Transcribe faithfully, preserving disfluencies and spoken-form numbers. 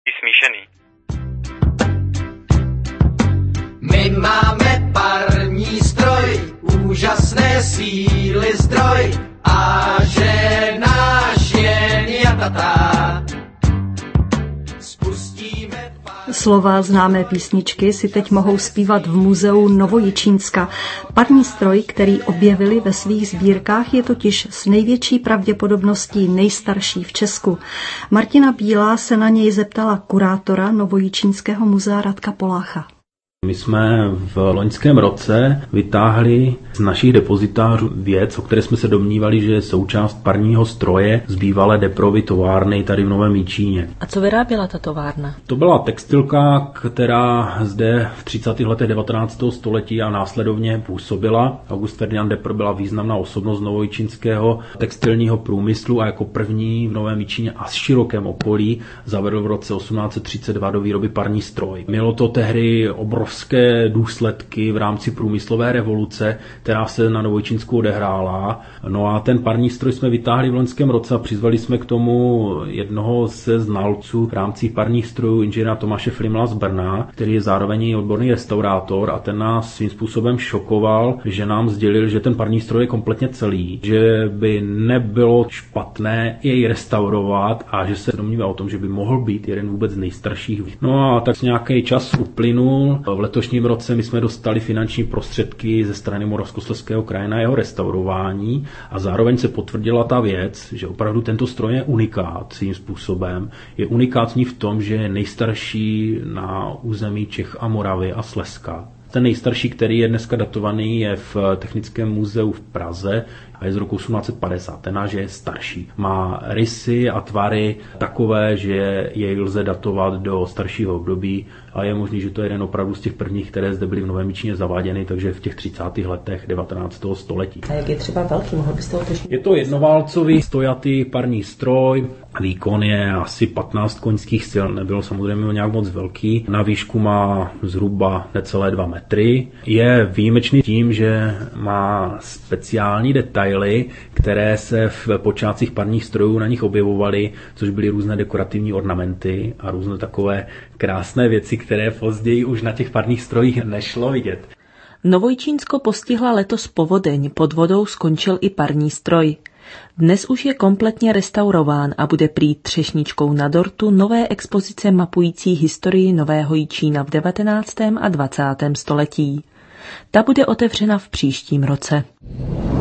Smíšený. My máme parní stroj, úžasné síly zdroj, a že náš jen jatata. Spustíme pár... Slova známé písničky si teď mohou zpívat v muzeu Novojičínska. Parní stroj, který objevili ve svých sbírkách, je totiž s největší pravděpodobností nejstarší v Česku. Martina Bílá se na něj zeptala kurátora Novojičínského muzea Radka Polácha. My jsme v loňském roce vytáhli z našich depozitářů věc, o které jsme se domnívali, že je součást parního stroje z bývalé Deprovy továrny tady v Novém Jičíně. A co vyráběla ta továrna? To byla textilka, která zde v třicátých letech devatenáctého století a následovně působila. August Ferdinand Depr byla významná osobnost novojičínského textilního průmyslu a jako první v Novém Jičíně a s širokém okolí zavedl v roce osmnáct set třicet dva do výroby parní stroj. Mělo to tehdy obrovské důsledky v rámci průmyslové revoluce, která se na Novojičínsku odehrála. No a ten parní stroj jsme vytáhli v loňském roce a přizvali jsme k tomu jednoho ze znalců v rámci parních strojů, inženýra Tomáše Flimla z Brna, který je zároveň i odborný restaurátor, a ten nás svým způsobem šokoval, že nám sdělil, že ten parní stroj je kompletně celý, že by nebylo špatné jej restaurovat a že se domnívá o tom, že by mohl být jeden vůbec z nejstarších. No a tak nějaký čas uplynul. V letošním roce my jsme dostali finanční prostředky ze strany Moravskoslezského kraje na jeho restaurování a zároveň se potvrdila ta věc, že opravdu tento stroj je unikát svým způsobem. Je unikátní v tom, že je nejstarší na území Čech a Moravy a Slezska. Ten nejstarší, který je dneska datovaný, je v Technickém muzeu v Praze a je z roku osmnáct set padesát. Ten náš je starší. Má rysy a tvary takové, že jej lze datovat do staršího období a je možný, že to je jeden opravdu z těch prvních, které zde byly v Novém Jičíně zaváděny, takže v těch třicátých letech devatenáctého století. A jak je třeba velký? Mohl byste ho točit? Je to jednoválcový stojatý parní stroj. Výkon je asi patnáct koňských sil, nebylo samozřejmě nějak moc velký. Na výšku má zhruba necelé dva metry. Je výjimečný tím, že má speciální detaily, které se v počátcích parních strojů na nich objevovaly, což byly různé dekorativní ornamenty a různé takové krásné věci, které později už na těch parních strojích nešlo vidět. Novojičínsko postihla letos povodeň, pod vodou skončil i parní stroj. Dnes už je kompletně restaurován a bude prý třešničkou na dortu nové expozice mapující historii Nového Jičína v devatenáctém a dvacátém století. Ta bude otevřena v příštím roce.